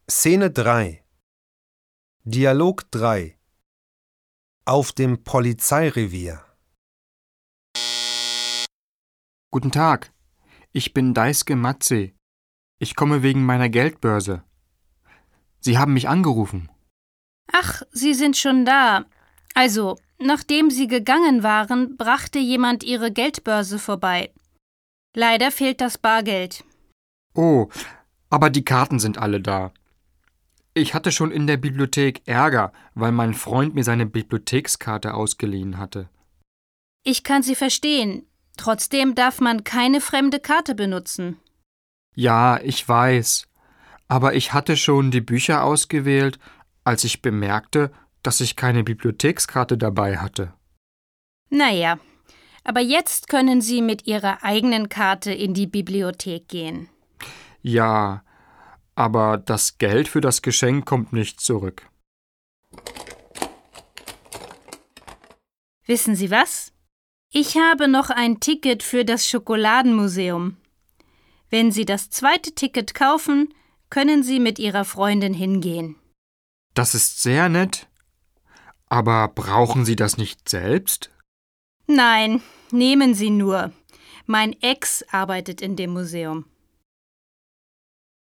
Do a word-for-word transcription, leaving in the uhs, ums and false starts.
Szene drei. Dialog drei. Auf dem Polizeirevier. Guten Tag, ich bin Daisuke Matze. Ich komme wegen meiner Geldbörse. Sie haben mich angerufen. Ach, Sie sind schon da. Also, nachdem Sie gegangen waren, brachte jemand Ihre Geldbörse vorbei. Leider fehlt das Bargeld. Oh, aber die Karten sind alle da. Ich hatte schon in der Bibliothek Ärger, weil mein Freund mir seine Bibliothekskarte ausgeliehen hatte. Ich kann Sie verstehen. Trotzdem darf man keine fremde Karte benutzen. Ja, ich weiß. Aber ich hatte schon die Bücher ausgewählt, als ich bemerkte, dass ich keine Bibliothekskarte dabei hatte. Naja, aber jetzt können Sie mit Ihrer eigenen Karte in die Bibliothek gehen. Ja, aber das Geld für das Geschenk kommt nicht zurück. Wissen Sie was? Ich habe noch ein Ticket für das Schokoladenmuseum. Wenn Sie das zweite Ticket kaufen, können Sie mit Ihrer Freundin hingehen. Das ist sehr nett. Aber brauchen Sie das nicht selbst? Nein, nehmen Sie nur. Mein Ex arbeitet in dem Museum.